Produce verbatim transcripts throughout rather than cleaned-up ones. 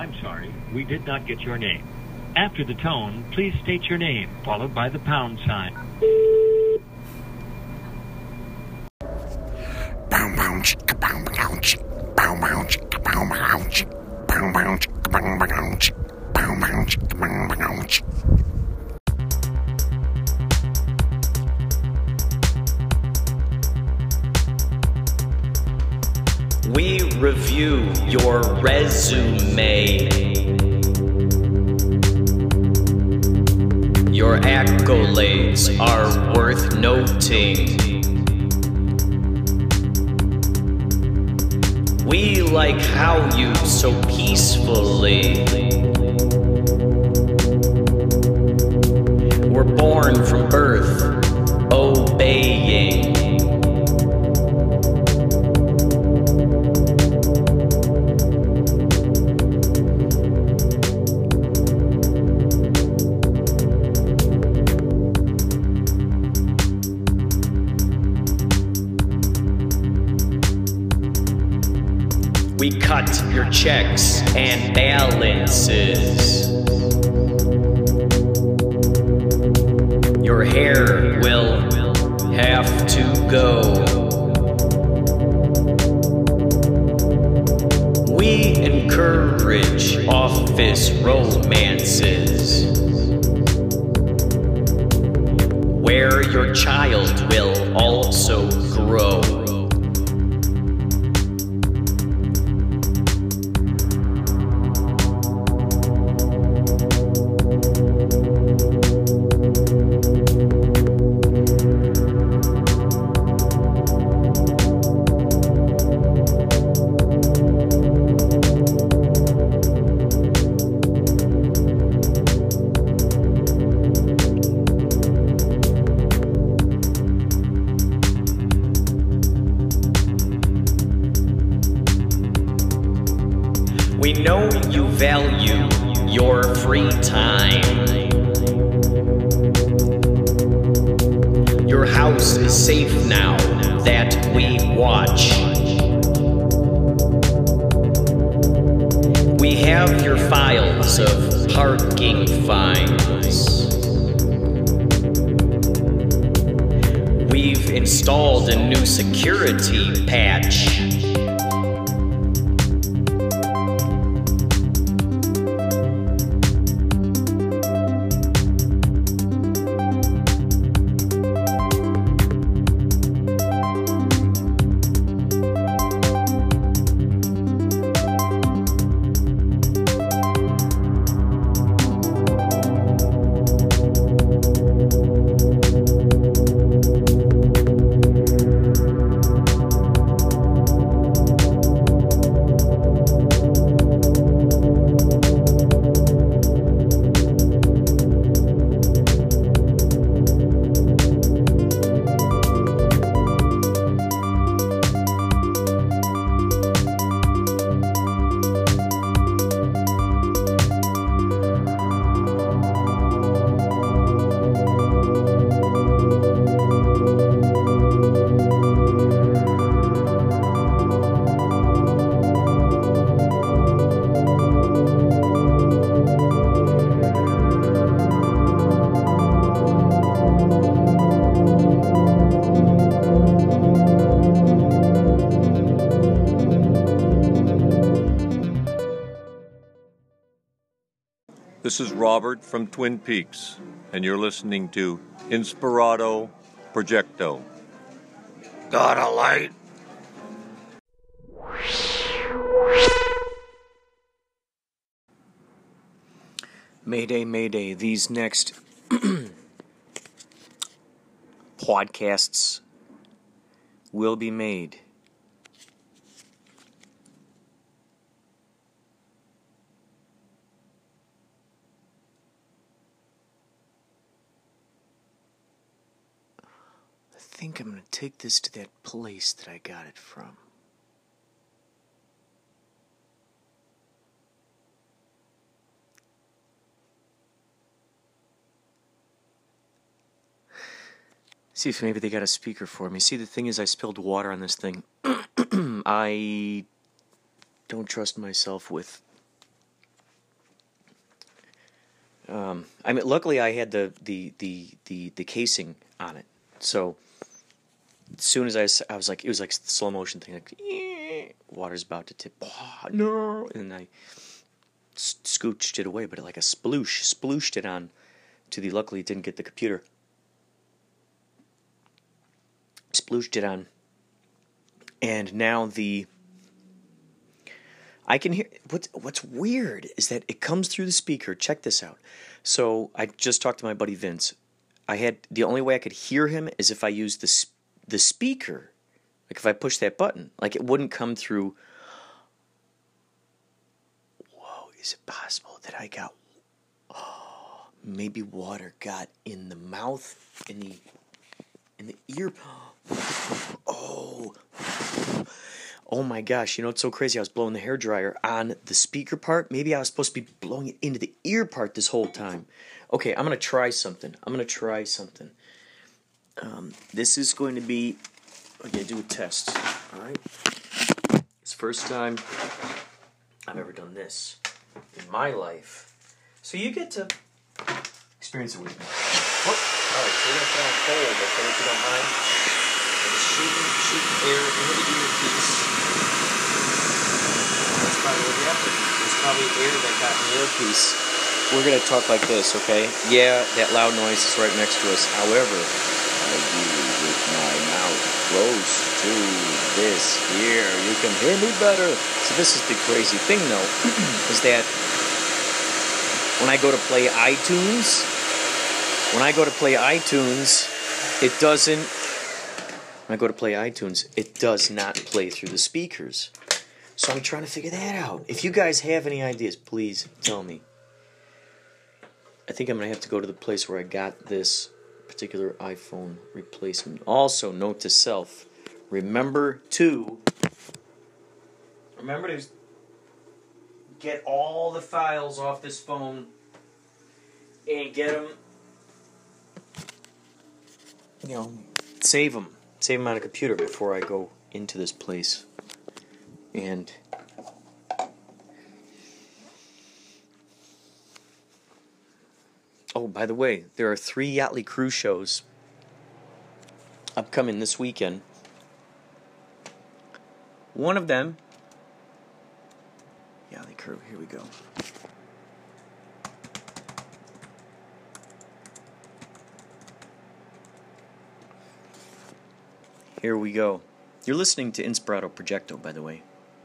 I'm sorry, we did not get your name. After the tone, please state your name, followed by the pound sign. We review your resume. Your accolades are worth noting. We like how you so peacefully were born from birth, obeying. We cut your checks and balances. Your hair will have to go. We encourage office romances, where your child will also grow. We know you value your free time. Your house is safe now that we watch. We have your files of parking fines. We've installed a new security patch. This is Robert from Twin Peaks, and you're listening to Inspirato Projecto. Got a light? Mayday, Mayday, these next podcasts will be made I think I'm going to take this to that place that I got it from. See if maybe they got a speaker for me. See, the thing is, I spilled water on this thing. I don't trust myself with Um, I mean, luckily I had the, the, the, the, the casing on it. So as soon as I, s- I was like, it was like the slow motion thing, like, "Eh," water's about to tip. Oh, no. And I s- scooched it away, but like a sploosh, splooshed it on to the, luckily it didn't get the computer. Splooshed it on. And now the, I can hear, what's, what's weird is that it comes through the speaker. Check this out. So I just talked to my buddy Vince. I had, the only way I could hear him is if I used the, sp- the speaker. Like if I push that button, like it wouldn't come through. Whoa, is it possible that I got, oh, maybe water got in the mouth, in the, in the ear. Oh, oh my gosh, you know, it's so crazy. I was blowing the hairdryer on the speaker part. Maybe I was supposed to be blowing it into the ear part this whole time. Okay, I'm going to try something. I'm going to try something. Um, this is going to be, okay, do a test, all right? It's the first time I've ever done this in my life. So you get to experience it with me. Oh, all right, so we're going to put on hold, okay, if you don't mind. I'm just shooting, shooting air into the earpiece. That's probably what happened. There's probably air that got in the earpiece. We're going to talk like this, okay? Yeah, that loud noise is right next to us. However, I do with my mouth close to this here. You can hear me better. So this is the crazy thing, though, is that when I go to play iTunes, when I go to play iTunes, it doesn't, when I go to play iTunes, it does not play through the speakers. So I'm trying to figure that out. If you guys have any ideas, please tell me. I think I'm going to have to go to the place where I got this particular iPhone replacement. Also, note to self, remember to, remember to get all the files off this phone and get them, you know, save them. Save them on a computer before I go into this place. And oh, by the way, there are three Yachtly cruise shows upcoming this weekend. One of them, Yachtly Crew, here we go. Here we go. You're listening to Inspirato Projecto, by the way.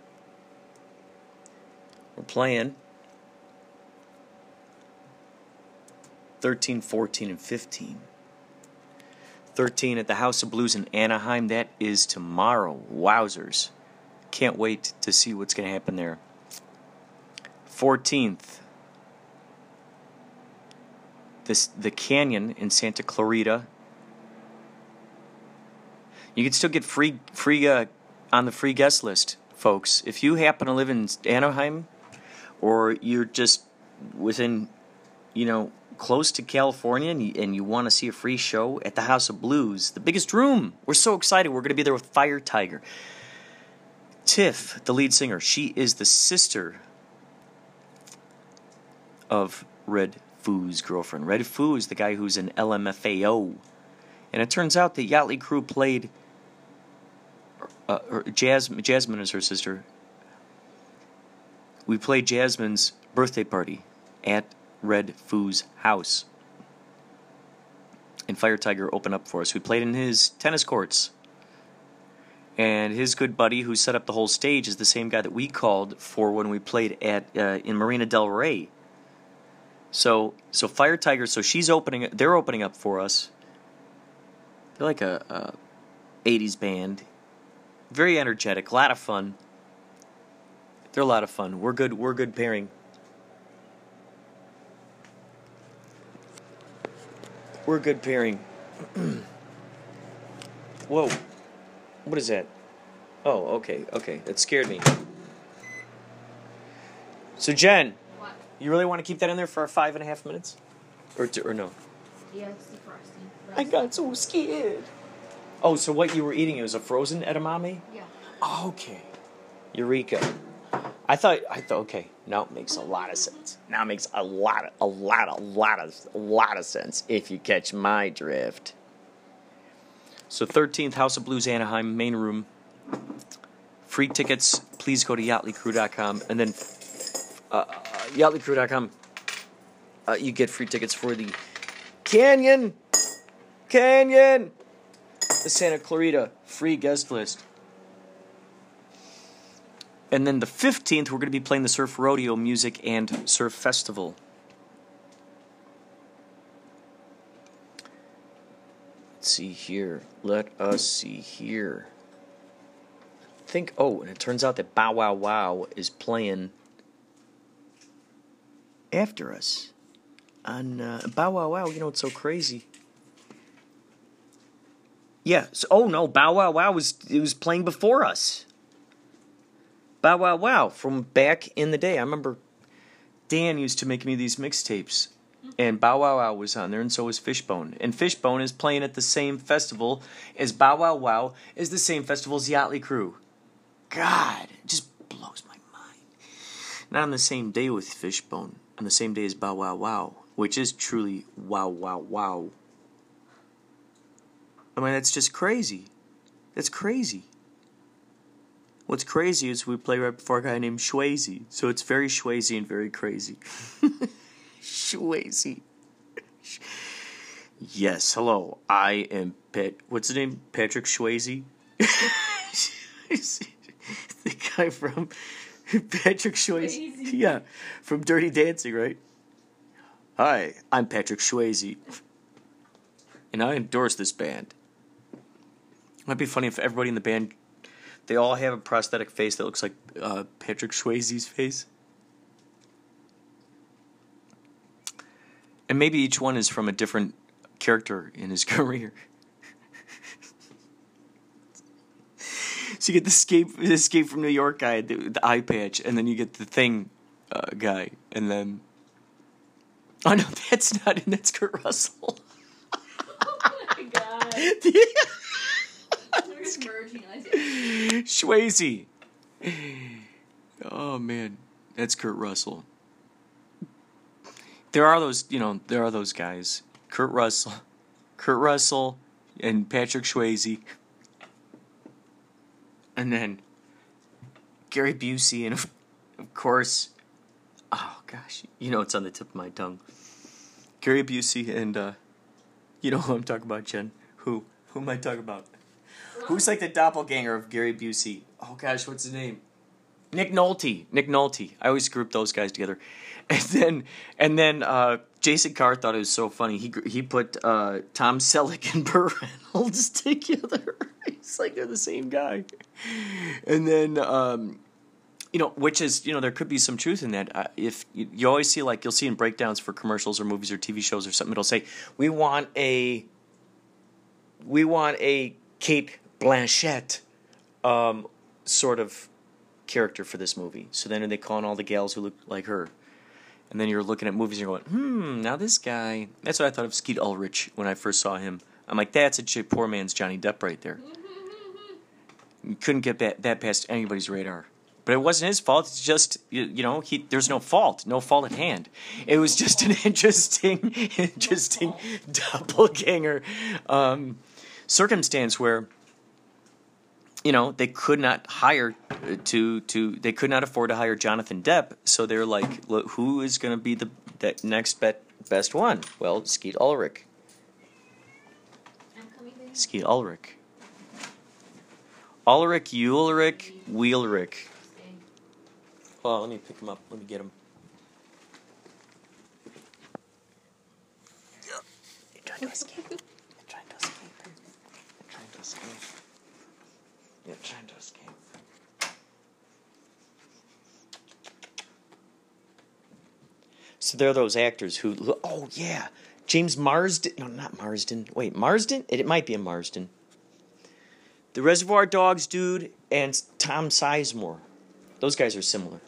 We're playing thirteen, fourteen, and fifteen. thirteen at the House of Blues in Anaheim. That is tomorrow. Wowzers. Can't wait to see what's going to happen there. fourteenth, this the Canyon in Santa Clarita. You can still get free free uh, on the free guest list, folks. If you happen to live in Anaheim, or you're just within, you know, close to California, and you, and you want to see a free show at the House of Blues, the biggest room. We're so excited. We're going to be there with Fire Tiger. Tiff, the lead singer, she is the sister of Red Foo's girlfriend. Red Foo is the guy who's in L M F A O. And it turns out the Yachtly Crew played, uh, or Jasmine, Jasmine is her sister. We played Jasmine's birthday party at Red Foo's house. And Fire Tiger opened up for us. We played in his tennis courts. And his good buddy who set up the whole stage is the same guy that we called for when we played at uh, in Marina Del Rey. So, so Fire Tiger, so she's opening, they're opening up for us. They're like a, a eighties band. Very energetic, a lot of fun. They're a lot of fun. We're good, we're good pairing. We're a good pairing. Whoa. What is that? Oh, okay, okay. That scared me. So, Jen, What? you really want to keep that in there for five and a half minutes? Or, to, or no? Yeah, it's the frosting. I got so scared. Oh, so what you were eating, it was a frozen edamame? Yeah. Okay. Eureka. I thought, I thought, okay, now it makes a lot of sense. Now it makes a lot, of, a lot, a lot of, a lot of sense if you catch my drift. So thirteenth, House of Blues Anaheim, main room. Free tickets, please go to yachtly crew dot com. And then uh, yachtly crew dot com, uh, you get free tickets for the Canyon, Canyon, the Santa Clarita free guest list. And then the fifteenth, we're going to be playing the Surf Rodeo Music and Surf Festival. Let's see here. Let us see here. I think, oh, and it turns out that Bow Wow Wow is playing after us. On uh, Bow Wow Wow, you know, it's so crazy. Yeah, so, oh no, Bow Wow Wow was, it was playing before us. Bow Wow Wow from back in the day. I remember Dan used to make me these mixtapes, and Bow Wow Wow was on there, and so was Fishbone. And Fishbone is playing at the same festival as Bow Wow Wow, is the same festival as Yachtly Crew. God, it just blows my mind. Not on the same day with Fishbone, on the same day as Bow Wow Wow, which is truly wow, wow, wow. I mean, that's just crazy. That's crazy. What's crazy is we play right before a guy named Swayze, so it's very Swayze and very crazy. Swayze. Yes, hello. I am Pat. What's his name? Patrick Swayze. The guy from Patrick Swayze. Swayze. Yeah, from Dirty Dancing, right? Hi, I'm Patrick Swayze, and I endorse this band. It might be funny if everybody in the band, they all have a prosthetic face that looks like uh, Patrick Swayze's face. And maybe each one is from a different character in his career. So you get the escape, the escape from New York guy, the, the eye patch, and then you get the Thing uh, guy, and then... Oh no, that's not him, that's Kurt Russell. Oh my god. Swayze. Oh man, that's Kurt Russell. There are those, you know, there are those guys. Kurt Russell, Kurt Russell, and Patrick Swayze, and then Gary Busey, and of, of course, oh gosh, you know it's on the tip of my tongue. Gary Busey and uh, you know who I'm talking about, Jen? Who? Who am I talking about? Who's like the doppelganger of Gary Busey? Oh gosh, what's his name? Nick Nolte. Nick Nolte. I always group those guys together. And then, and then uh, Jason Carr thought it was so funny. He he put uh, Tom Selleck and Burt Reynolds together. It's like they're the same guy. And then, um, you know, which is, you know, there could be some truth in that. Uh, if you, you always see, like, you'll see in breakdowns for commercials or movies or T V shows or something, it'll say, we want a, we want a Kate Blanchett um, sort of character for this movie. So then they call in all the gals who look like her. And then you're looking at movies and you're going, hmm, now this guy... That's what I thought of Skeet Ulrich when I first saw him. I'm like, that's a poor man's Johnny Depp right there. You couldn't get that, that past anybody's radar. But it wasn't his fault. It's just, you, you know, he, there's no fault. No fault at hand. It was just an interesting, interesting doppelganger um, circumstance where... You know, they could not hire to to they could not afford to hire Jonathan Depp, so they're like, look, who is going to be the that next bet, best one? Well, Skeet Ulrich. Skeet Ulrich. Ulrich, Ulrich, Wheelrich. Well, let me pick him up. Let me get him. You're trying to escape. You're trying to escape. You're trying to escape. You're trying to escape. So there are those actors who... Oh, yeah. James Marsden... No, not Marsden. Wait, Marsden? It, it might be a Marsden. The Reservoir Dogs dude and Tom Sizemore. Those guys are similar.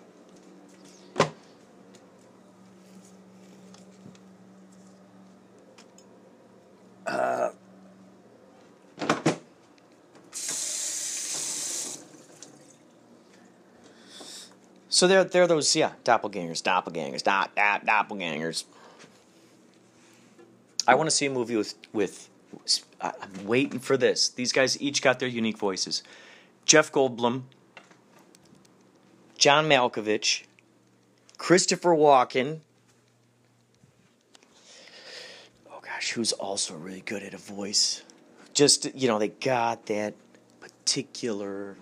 Uh... So they're, they're those, yeah, doppelgangers, doppelgangers, dop, dop, doppelgangers. I want to see a movie with, with, I'm waiting for this. These guys each got their unique voices. Jeff Goldblum, John Malkovich, Christopher Walken. Oh gosh, who's also really good at a voice? Just, you know, they got that particular,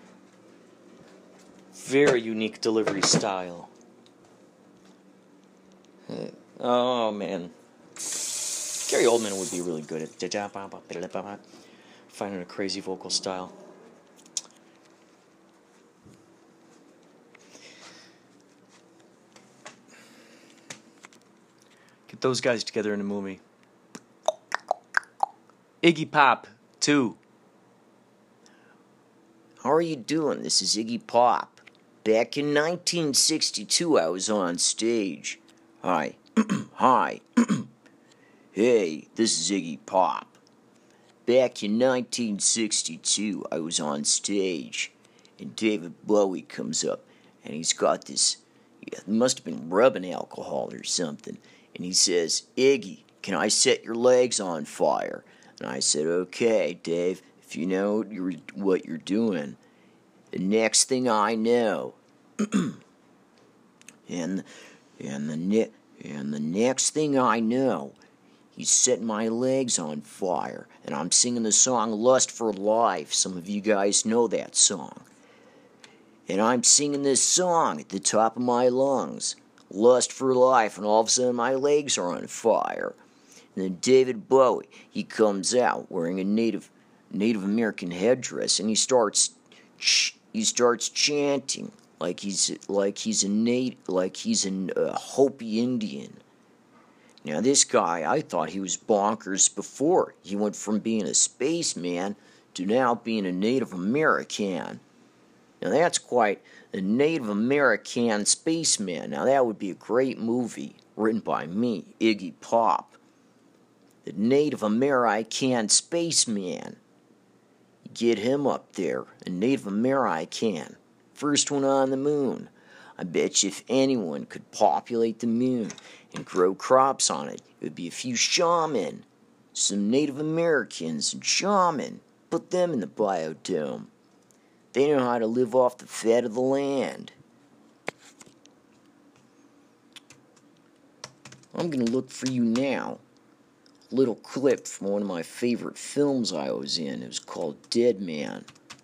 very unique delivery style. Oh, man. Gary Oldman would be really good at finding a crazy vocal style. Get those guys together in a movie. Iggy Pop, two. How are you doing? This is Iggy Pop. Back in nineteen sixty-two, I was on stage. Hi. Hi. Hey, this is Iggy Pop. Back in nineteen sixty-two, I was on stage, and David Bowie comes up, and he's got this, yeah, he must have been rubbing alcohol or something, and he says, Iggy, can I set your legs on fire? And I said, okay, Dave, if you know what you're, what you're doing. The next thing I know, and, and, the ne- and the next thing I know, he's setting my legs on fire, and I'm singing the song Lust for Life. Some of you guys know that song. And I'm singing this song at the top of my lungs, Lust for Life, and all of a sudden my legs are on fire. And then David Bowie, he comes out wearing a Native Native American headdress, and he starts he starts chanting like he's like he's a nat- like he's a uh, Hopi Indian. Now this guy, I thought he was bonkers before. He went from being a spaceman to now being a Native American. Now that's quite a Native American spaceman. Now that would be a great movie written by me, Iggy Pop. The Native American spaceman. Get him up there, a Native American. First one on the moon. I bet you if anyone could populate the moon and grow crops on it, it would be a few shaman. Some Native Americans and shaman. Put them in the biodome. They know how to live off the fat of the land. I'm going to look for you now. A little clip from one of my favorite films I was in. It was called Dead Man.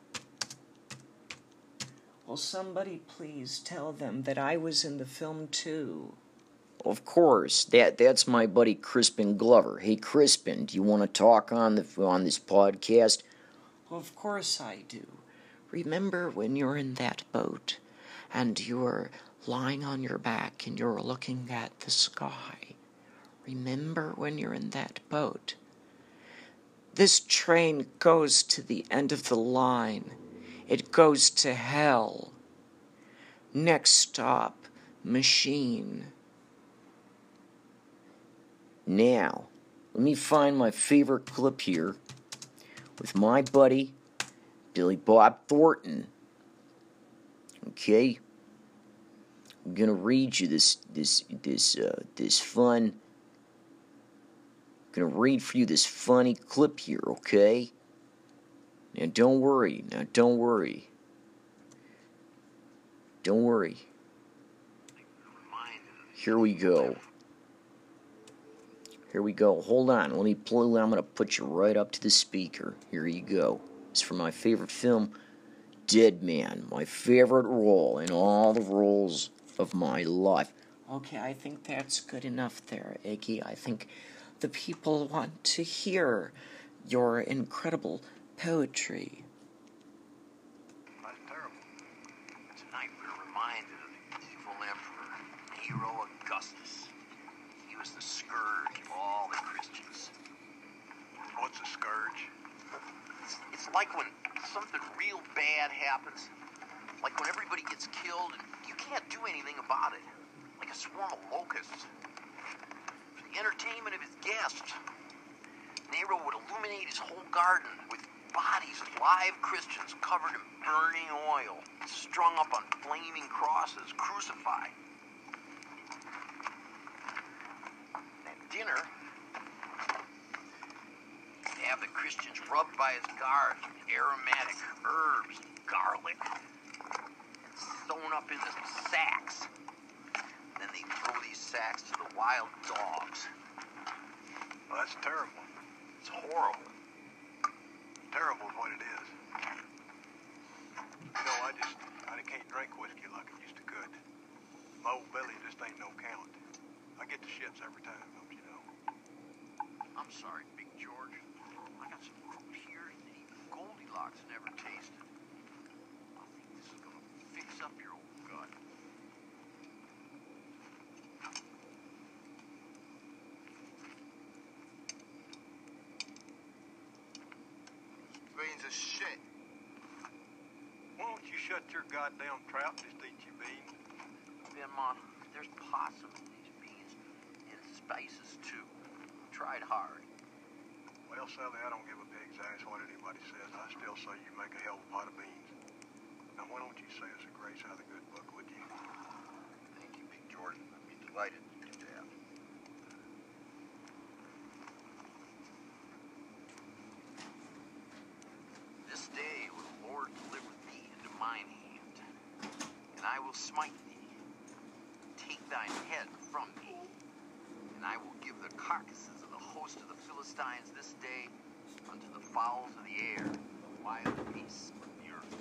Will somebody please tell them that I was in the film too? Of course, that that's my buddy Crispin Glover. Hey Crispin, do you want to talk on the on this podcast? Of course I do. Remember when you're in that boat and you're lying on your back and you're looking at the sky? Remember when you're in that boat? This train goes to the end of the line. It goes to hell. Next stop, machine. Now, let me find my favorite clip here with my buddy, Billy Bob Thornton. Okay? I'm gonna read you this this this uh, this fun. I'm gonna read for you this funny clip here, okay? Now don't worry. Now don't worry. Don't worry. Here we go. Here we go. Hold on. Let me pull. I'm gonna put you right up to the speaker. Here you go. It's from my favorite film, Dead Man. My favorite role in all the roles of my life. Okay, I think that's good enough there, Iggy. I think the people want to hear your incredible poetry. That's terrible. Tonight we're reminded of the evil emperor, Nero Augustus. He was the scourge of all the Christians. What's a scourge? It's, it's like when something real bad happens. Like when everybody gets killed and you can't do anything about it. Like a swarm of locusts. For the entertainment of his guests, Nero would illuminate his whole garden with bodies of live Christians covered in burning oil, strung up on flaming crosses, crucified. At dinner, they have the Christians rubbed by his guards with aromatic herbs, garlic, sewn up into sacks. Then they throw these sacks to the wild dogs. Well, that's terrible. It's horrible. Terrible is what it is. You know, I just, I can't drink whiskey like I used to could. My old belly just ain't no count. I get the shits every time, don't you know? I'm sorry, Big George. I got some fruit here that even Goldilocks never tasted. I think this is gonna fix up your old gut. Beans are shit. Why don't you shut your goddamn trap and just eat your beans? Benmont, there's possibly these beans in spices too. Tried hard. Well, Sally, I don't give a pig's ass what anybody says. I still say you make a hell of a pot of beans. Now, why don't you say us a grace out of the good book, would you? Thank you, Big George. I'd be delighted to do that. This day will the Lord deliver thee into mine hand, and I will smite thee, take thine head from thee, and I will give the carcasses of the host of the Philistines this day unto the fowls of the air, the wild beasts of the earth.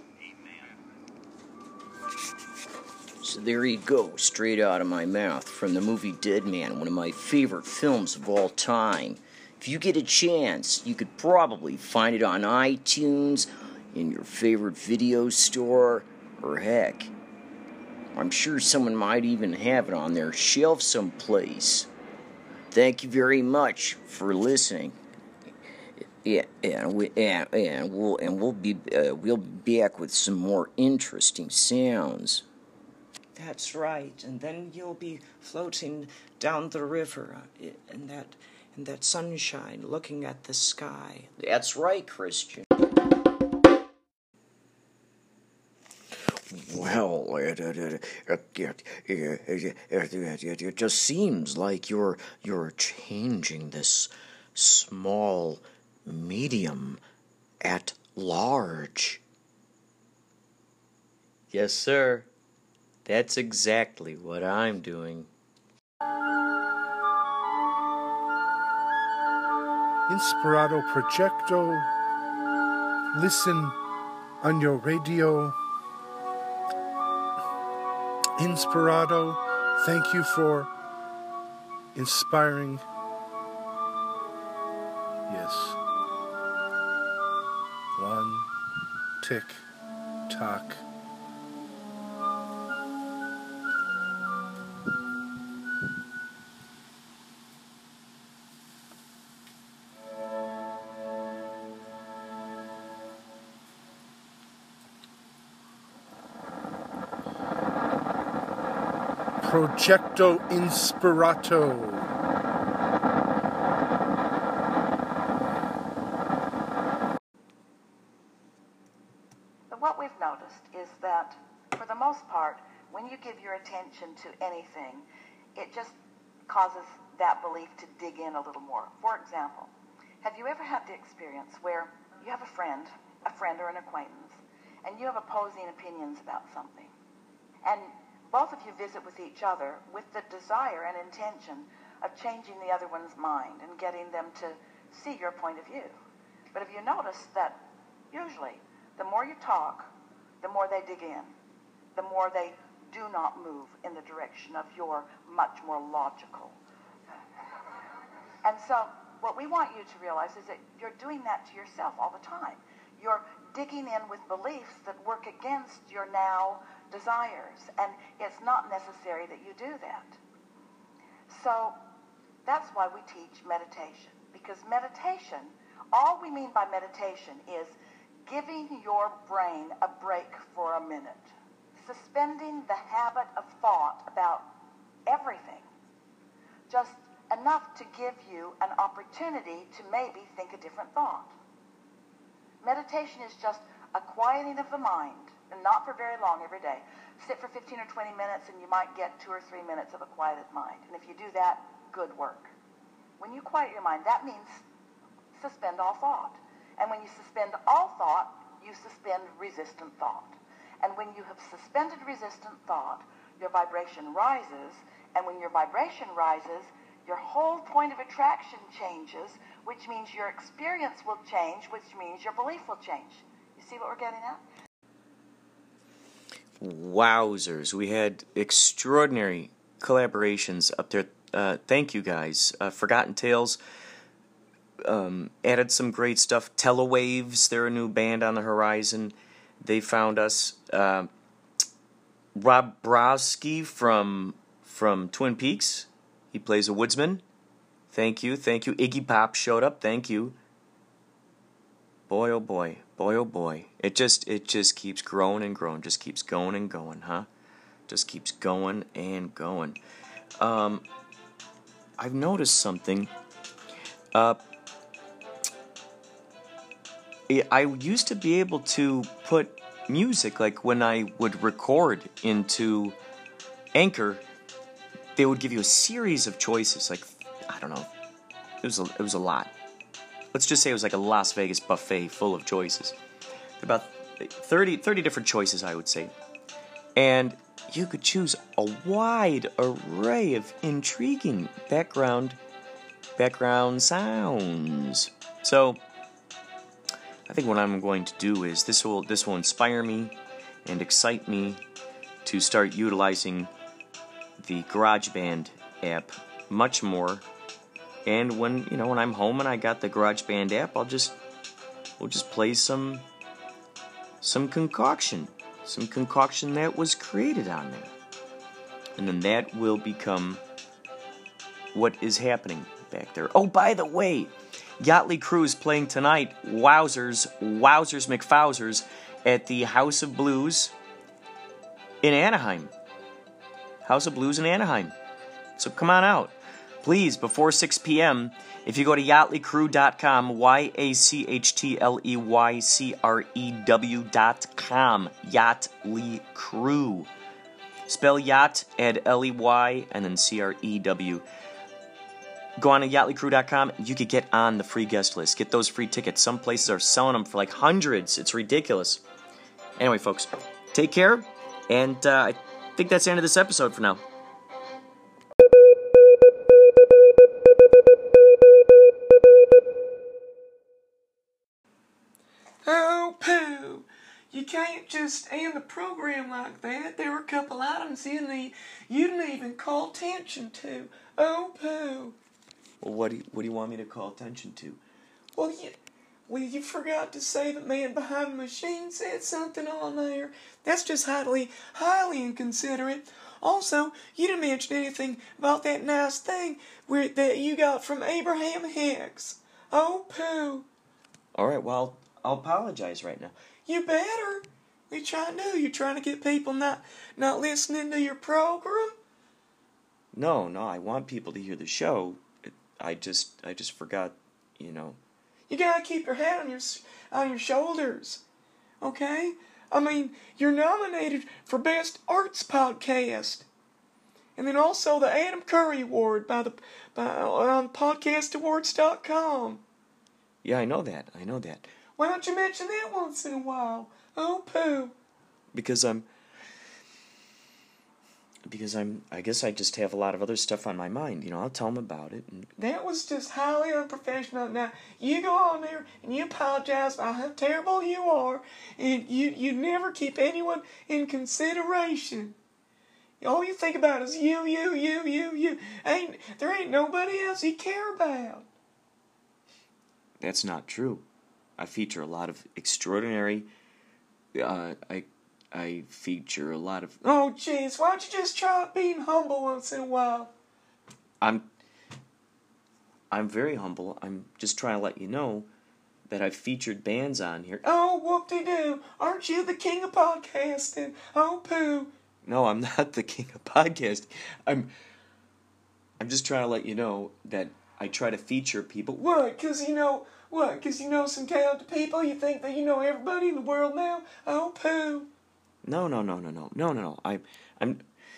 Amen. So there you go, straight out of my mouth from the movie Dead Man, one of my favorite films of all time. If you get a chance, you could probably find it on iTunes, in your favorite video store, or heck, I'm sure someone might even have it on their shelf someplace. Thank you very much for listening. Yeah, and we and, and we'll and we'll be uh, we'll be back with some more interesting sounds. That's right, and then you'll be floating down the river uh, in that in that sunshine, looking at the sky. That's right, Christian. Well, it, it, it, it, it, it, it, it just seems like you're you're changing this small medium at large. Yes, sir. That's exactly what I'm doing. Inspirato Projecto. Listen on your radio. Inspirato, thank you for inspiring. Yes. One tick tock. Projecto Inspirato. What we've noticed is that, for the most part, when you give your attention to anything, it just causes that belief to dig in a little more. For example, have you ever had the experience where you have a friend, a friend or an acquaintance, and you have opposing opinions about something, and both of you visit with each other with the desire and intention of changing the other one's mind and getting them to see your point of view? But have you noticed that usually the more you talk, the more they dig in, the more they do not move in the direction of your much more logical. And so what we want you to realize is that you're doing that to yourself all the time. You're digging in with beliefs that work against your now desires, and it's not necessary that you do that. So that's why we teach meditation, because meditation, all we mean by meditation is giving your brain a break for a minute, suspending the habit of thought about everything, just enough to give you an opportunity to maybe think a different thought. Meditation is just a quieting of the mind, and not for very long every day. Sit for fifteen or twenty minutes, and you might get two or three minutes of a quieted mind. And if you do that, good work. When you quiet your mind, that means suspend all thought. And when you suspend all thought, you suspend resistant thought. And when you have suspended resistant thought, your vibration rises. And when your vibration rises, your whole point of attraction changes, which means your experience will change, which means your belief will change. You see what we're getting at? Wowzers. We had extraordinary collaborations up there. Uh, thank you, guys. Uh, Forgotten Tales um, added some great stuff. Telewaves, they're a new band on the horizon. They found us. Uh, Rob Browski from from Twin Peaks. He plays a woodsman. Thank you, thank you. Iggy Pop showed up. Thank you. Boy, oh boy, boy, oh boy. It just, it just keeps growing and growing. Just keeps going and going, huh? Just keeps going and going. Um, I've noticed something. Uh, I used to be able to put music, like when I would record into Anchor, they would give you a series of choices, like, I don't know, it was a, it was a lot. Let's just say it was like a Las Vegas buffet full of choices. About thirty, thirty different choices, I would say. And you could choose a wide array of intriguing background background sounds. So I think what I'm going to do is this will this will inspire me and excite me to start utilizing the GarageBand app much more. And when you know when I'm home and I got the GarageBand app, I'll just we'll just play some some concoction, some concoction that was created on there, and then that will become what is happening back there. Oh, by the way, Yachtly Crew is playing tonight. Wowzers, Wowzers McFowzers at the House of Blues in Anaheim. House of Blues in Anaheim. So come on out. Please, before six p.m., if you go to yachtly crew dot com, Y A C H T L E Y C R E W dot com, Yachtly Crew. Spell yacht, add L E Y, and then C R E W. Go on to yachtly crew dot com, you could get on the free guest list. Get those free tickets. Some places are selling them for like hundreds. It's ridiculous. Anyway, folks, take care, and uh, I think that's the end of this episode for now. Oh, pooh! You can't just end the program like that. There were a couple items in there you didn't even call attention to. Oh, pooh! Well, what do you, what do you want me to call attention to? Well, you, well, you forgot to say the man behind the machine said something on there. That's just highly, highly inconsiderate. Also, you didn't mention anything about that nice thing where, that you got from Abraham Hicks. Oh, pooh! All right, well, I'll apologize right now. You better. What you trying to do? You trying to get people not not listening to your program? No, no, I want people to hear the show. It, I just, I just forgot, you know. You gotta keep your head on your on your shoulders, okay? I mean, you're nominated for Best Arts Podcast, and then also the Adam Curry Award by the by on podcast awards dot com. Yeah, I know that. I know that. Why don't you mention that once in a while? Oh, pooh. Because I'm... Because I'm... I guess I just have a lot of other stuff on my mind. You know, I'll tell them about it. And... That was just highly unprofessional. Now, you go on there and you apologize about how terrible you are, and you, you never keep anyone in consideration. All you think about is you, you, you, you, you. Ain't There ain't nobody else you care about. That's not true. I feature a lot of extraordinary, uh, I, I feature a lot of... Oh, jeez, why don't you just try being humble once in a while? I'm, I'm very humble. I'm just trying to let you know that I've featured bands on here. Oh, whoop-de-doo, aren't you the king of podcasting? Oh, pooh. No, I'm not the king of podcasting. I'm, I'm just trying to let you know that I try to feature people. What, because, you know... What, because you know some talented people? You think that you know everybody in the world now? Oh, poo. No, no, no, no, no, no, no, no. I, I'm...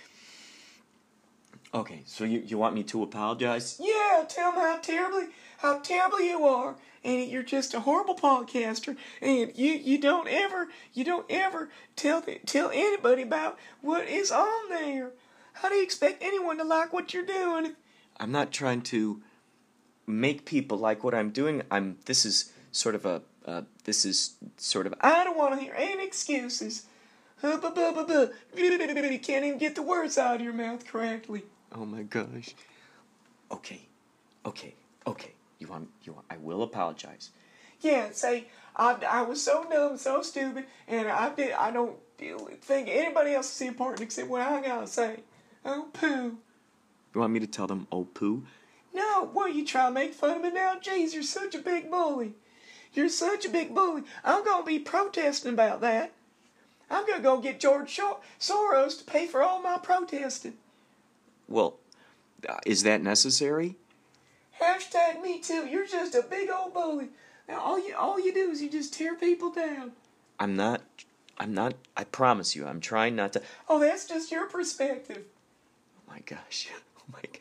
Okay, so you, you want me to apologize? Yeah, tell them how terribly, how terrible you are. And you're just a horrible podcaster. And you, you don't ever, you don't ever tell the, tell anybody about what is on there. How do you expect anyone to like what you're doing? I'm not trying to make people like what I'm doing. I'm. This is sort of a. Uh, this is sort of. I don't want to hear any excuses. You can't even get the words out of your mouth correctly. Oh my gosh. Okay, okay, okay. You want? You want? I will apologize. Yeah, say I, I was so dumb, so stupid, and I did. I don't think anybody else is important except what I gotta say. Oh poo. You want me to tell them, oh poo? No, what, you trying to make fun of me now? Jeez, you're such a big bully. You're such a big bully. I'm going to be protesting about that. I'm going to go get George Soros to pay for all my protesting. Well, uh, is that necessary? Hashtag me too. You're just a big old bully. Now, all you, all you do is you just tear people down. I'm not, I'm not, I promise you, I'm trying not to. Oh, that's just your perspective. Oh my gosh. Oh my gosh.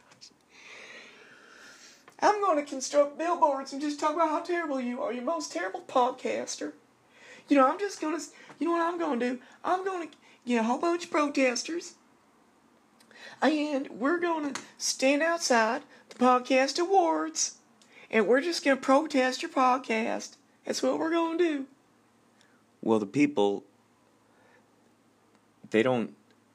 I'm going to construct billboards and just talk about how terrible you are. You're the most terrible podcaster. You know, I'm just going to, you know what I'm going to do? I'm going to get a whole bunch of protesters. And we're going to stand outside the podcast awards. And we're just going to protest your podcast. That's what we're going to do. Well, the people, they don't,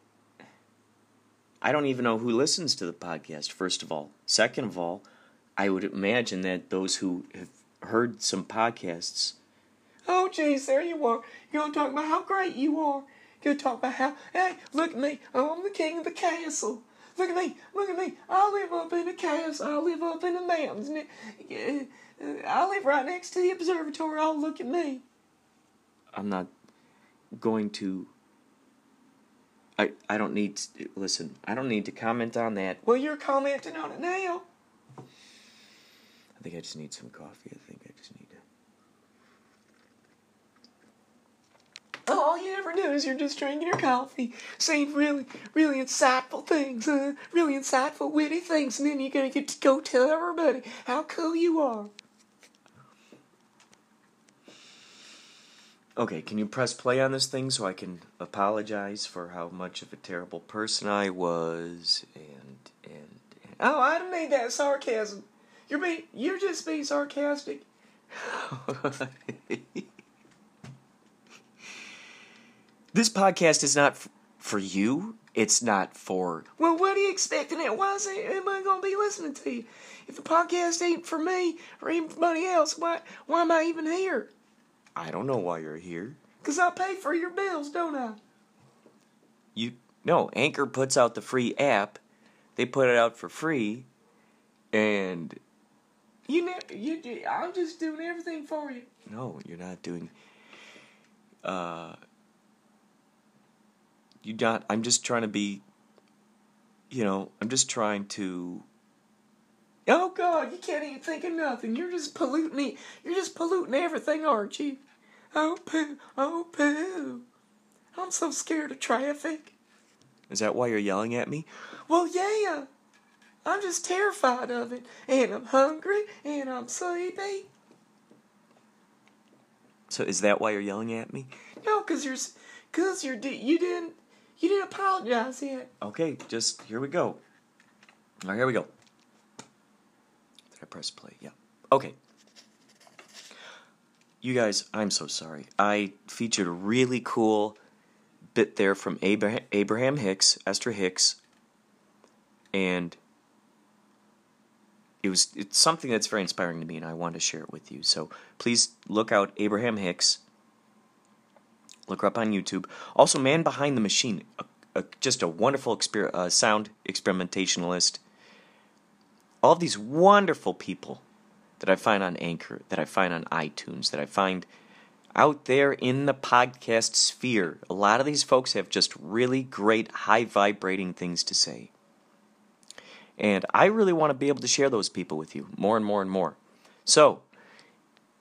I don't even know who listens to the podcast, first of all. Second of all, I would imagine that those who have heard some podcasts... Oh, jeez, there you are. You're going to talk about how great you are. You're going to talk about how, hey, look at me. I'm the king of the castle. Look at me. Look at me. I live up in the castle. I live up in the mountains. I live right next to the observatory. Oh, look at me. I'm not going to... I, I don't need to... Listen, I don't need to comment on that. Well, you're commenting on it now. I think I just need some coffee. I think I just need to... All you ever do is you're just drinking your coffee, saying really, really insightful things, uh, really insightful, witty things, and then you're going to get to go tell everybody how cool you are. Okay, can you press play on this thing so I can apologize for how much of a terrible person I was, and, and, and... Oh, I don't need that sarcasm. You're being, you're just being sarcastic. This podcast is not f- for you. It's not for... Well, what are you expecting? Why is it, am I going to be listening to you? If the podcast ain't for me or anybody else, why, why am I even here? I don't know why you're here. Because I pay for your bills, don't I? You... No, Anchor puts out the free app. They put it out for free. And... You never, you, I'm just doing everything for you. No, you're not doing... Uh... You not... I'm just trying to be... You know, I'm just trying to... Oh, God, you can't even think of nothing. You're just polluting it. You're just polluting everything, aren't you? Oh, poo. Oh, poo. I'm so scared of traffic. Is that why you're yelling at me? Well, yeah. I'm just terrified of it. And I'm hungry, and I'm sleepy. So is that why you're yelling at me? No, because you're... Because you're... You didn't... You didn't apologize yet. Okay, just... Here we go. All right, here we go. Did I press play? Yeah. Okay. You guys, I'm so sorry. I featured a really cool bit there from Abraham, Abraham Hicks, Esther Hicks, and it was it's something that's very inspiring to me, and I wanted to share it with you. So please look out Abraham Hicks. Look her up on YouTube. Also, Man Behind the Machine, a, a, just a wonderful exper- uh, sound experimentationalist. All of these wonderful people that I find on Anchor, that I find on iTunes, that I find out there in the podcast sphere. A lot of these folks have just really great, high-vibrating things to say. And I really want to be able to share those people with you more and more and more. So,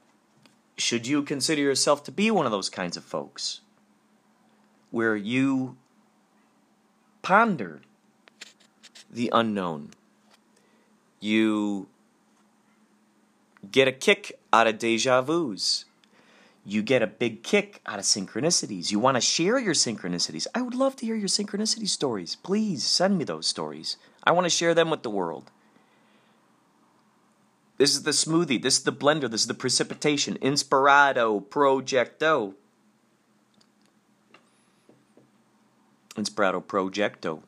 should you consider yourself to be one of those kinds of folks where you ponder the unknown? You get a kick out of deja vus. You get a big kick out of synchronicities. You want to share your synchronicities. I would love to hear your synchronicity stories. Please send me those stories. I want to share them with the world. This is the smoothie. This is the blender. This is the precipitation. Inspirado Projecto. Inspirado Projecto.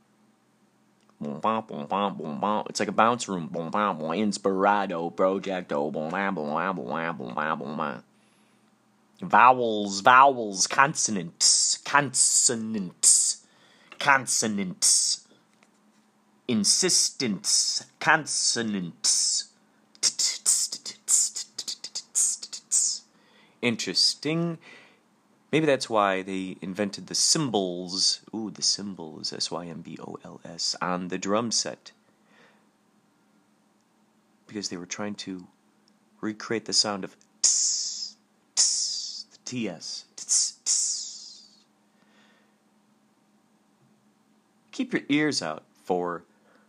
It's like a bounce room. Inspirado Projecto. Vowels, vowels, consonants, consonants, consonants, insistence, consonants. Interesting. Maybe that's why they invented the cymbals. Ooh, the cymbals, S Y M B O L S, on the drum set. Because they were trying to recreate the sound of tss, tss, the T S. Tss, tss. Keep your ears out for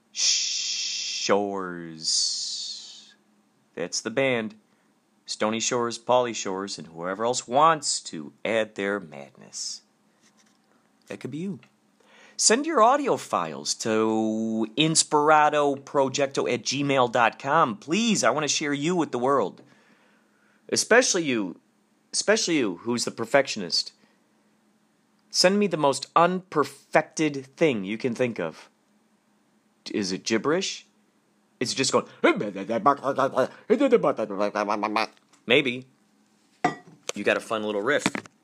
Shores. That's the band. Stony Shores, Pauly Shores, and whoever else wants to add their madness. That could be you. Send your audio files to inspiratoprojecto at gmail dot com. Please, I want to share you with the world. Especially you, especially you, who's the perfectionist. Send me the most unperfected thing you can think of. Is it gibberish? It's just going... Maybe. You got a fun little riff.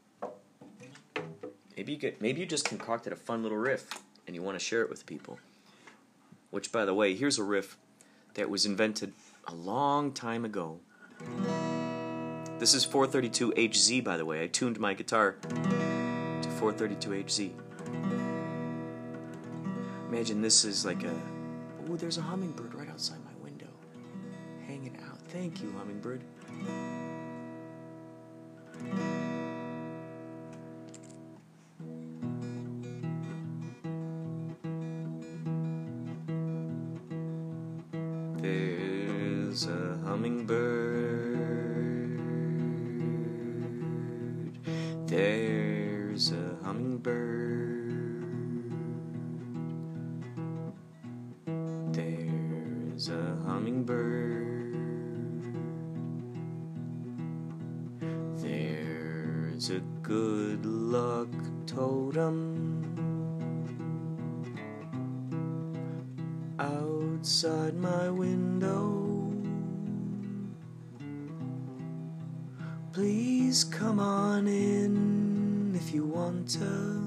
Maybe you get, maybe you just concocted a fun little riff and you want to share it with people. Which, by the way, here's a riff that was invented a long time ago. This is four thirty-two H Z, by the way. I tuned my guitar to four thirty-two H Z. Imagine this is like a... Ooh, there's a hummingbird right outside my window. Hanging out. Thank you, hummingbird. There's a hummingbird. There's a hummingbird. There's a hummingbird. There's a good luck totem outside my window. Please come on in if you want to.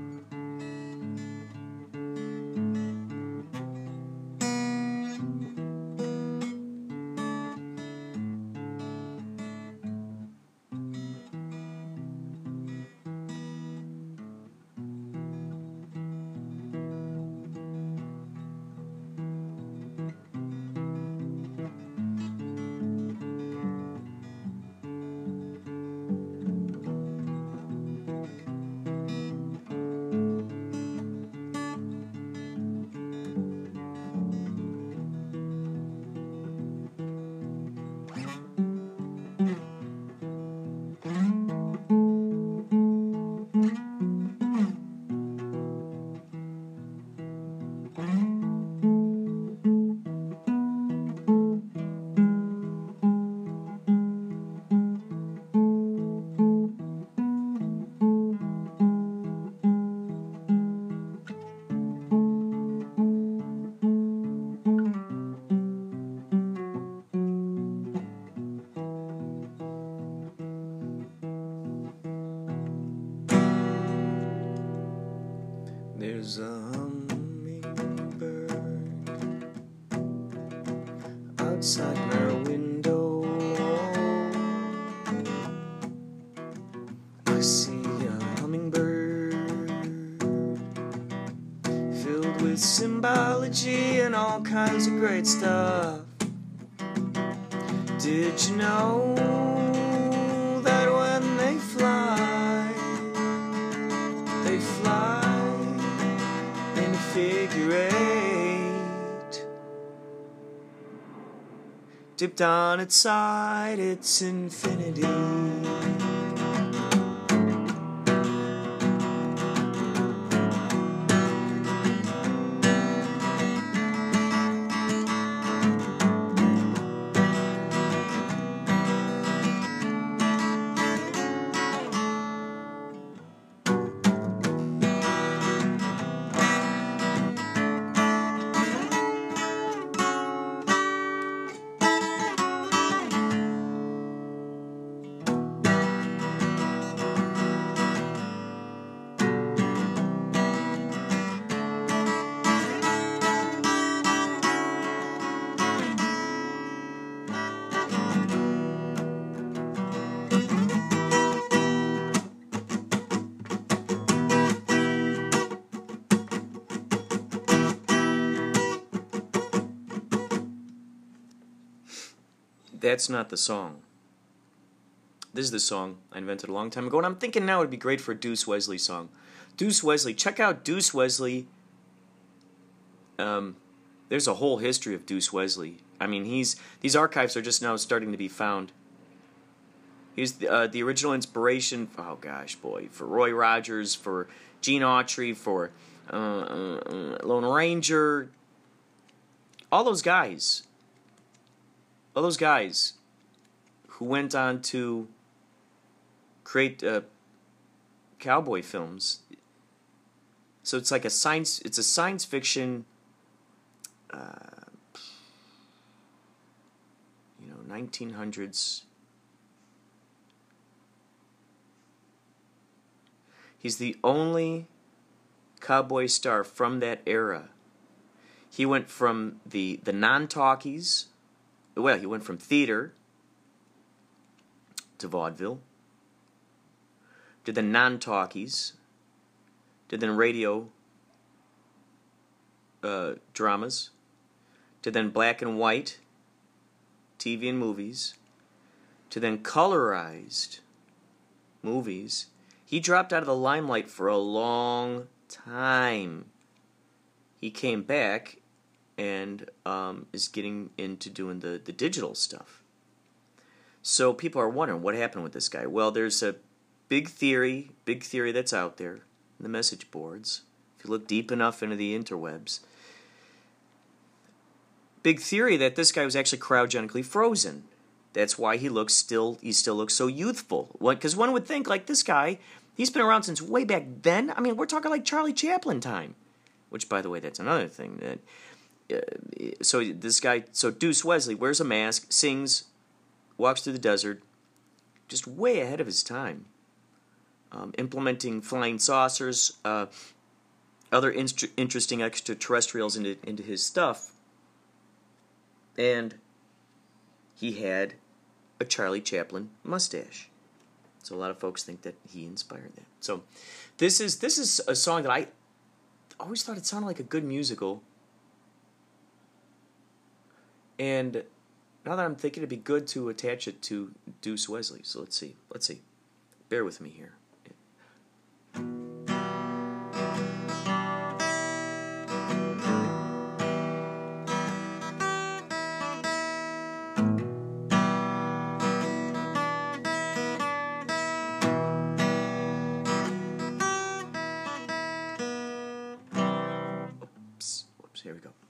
There's a hummingbird outside my window. I see a hummingbird filled with symbology and all kinds of great stuff. Did you know Deep down inside, it's infinity. That's not the song. This is the song I invented a long time ago, and I'm thinking now it would be great for a Deuce Wesley song. Deuce Wesley, check out Deuce Wesley. Um, there's a whole history of Deuce Wesley. I mean, he's these archives are just now starting to be found. He's the, uh, the original inspiration, for, oh gosh, boy, for Roy Rogers, for Gene Autry, for uh, uh, Lone Ranger, all those guys. All those guys who went on to create uh, cowboy films. So it's like a science. It's a science fiction. Uh, you know, nineteen hundreds. He's the only cowboy star from that era. He went from the the non-talkies. Well, he went from theater to vaudeville, to then non-talkies, to then radio uh, dramas, to then black and white T V and movies, to then colorized movies. He dropped out of the limelight for a long time. He came back and um, is getting into doing the, the digital stuff. So people are wondering what happened with this guy. Well, there's a big theory, big theory that's out there in the message boards. If you look deep enough into the interwebs, big theory that this guy was actually cryogenically frozen. That's why he looks still. He still looks so youthful. Because one would think, like this guy, he's been around since way back then. I mean, we're talking like Charlie Chaplin time. Which, by the way, that's another thing that. Uh, so this guy, so Deuce Wesley wears a mask, sings, walks through the desert, just way ahead of his time, um, implementing flying saucers, uh, other inst- interesting extraterrestrials into into his stuff, and he had a Charlie Chaplin mustache. So a lot of folks think that he inspired that. So this is this is a song that I always thought it sounded like a good musical. And now that I'm thinking, it'd be good to attach it to Deuce Wesley. So let's see. Let's see. Bear with me here. Oops. Whoops. Here we go.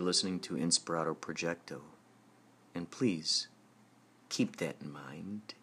listening to Inspirato Projecto. And please, keep that in mind.